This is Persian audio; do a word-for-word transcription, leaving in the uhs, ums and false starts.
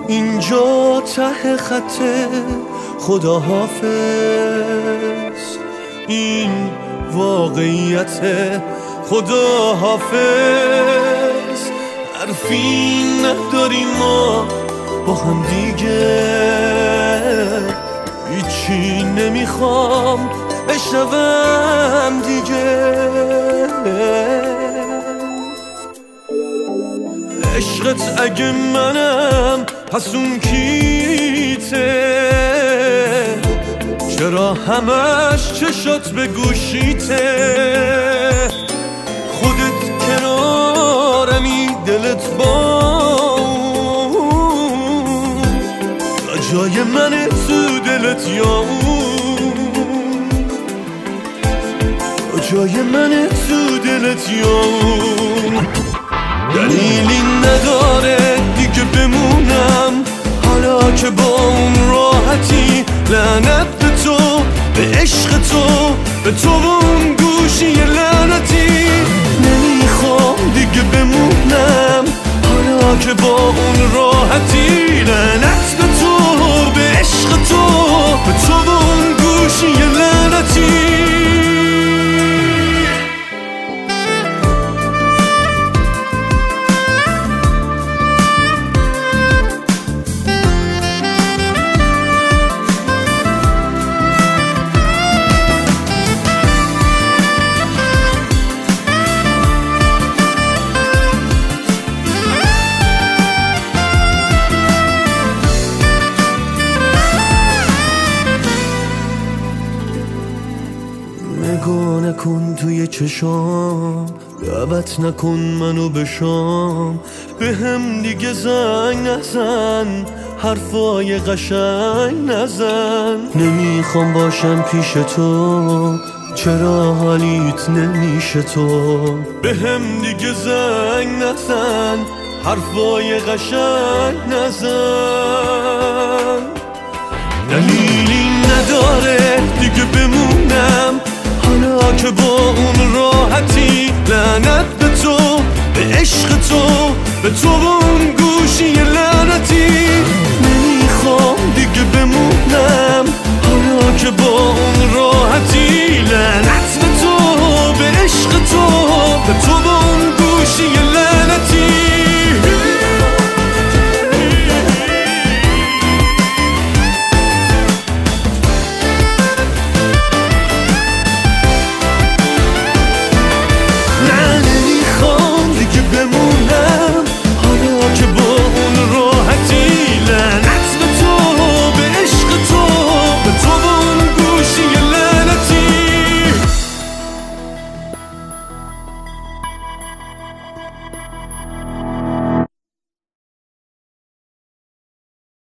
اینجا ته خطه خدا حافظ، این واقعیت خدا حافظ. حرفی نداریم ما با هم دیگه، هیچی نمیخوام بشنوم دیگه. عشقت اگه منم پس اون کیته، چرا همش چشات به گوشیته؟ خودت کنارمی دلت با جای من تو دلت یا اون جای من تو دلت یا اون. دلیلی نداره دیگه بمونم حالا که با اون راحتی. لعنت به تو، به عشق تو، به تو و اون گوشی لعنتی. نمیخوام دیگه بمونم حالا که با اون راحتی. لعنت به تو، به عشق تو، به تو و اون گوشی لعنتی. نگاه نکن توی چشام، دعوت نکن منو به شام. به هم دیگه زنگ نزن، حرفای قشنگ نزن. نمیخوام باشم پیش تو، چرا حالیت نمیشه تو؟ به هم دیگه زنگ نزن، حرفای قشنگ نزن. دلیلی نداره دیگه بمونم حالا که با اون راحتی. لعنت به تو، به عشق تو، به تو و اون گوشی لعنتی. نمیخوام دیگه بمونم حالا که با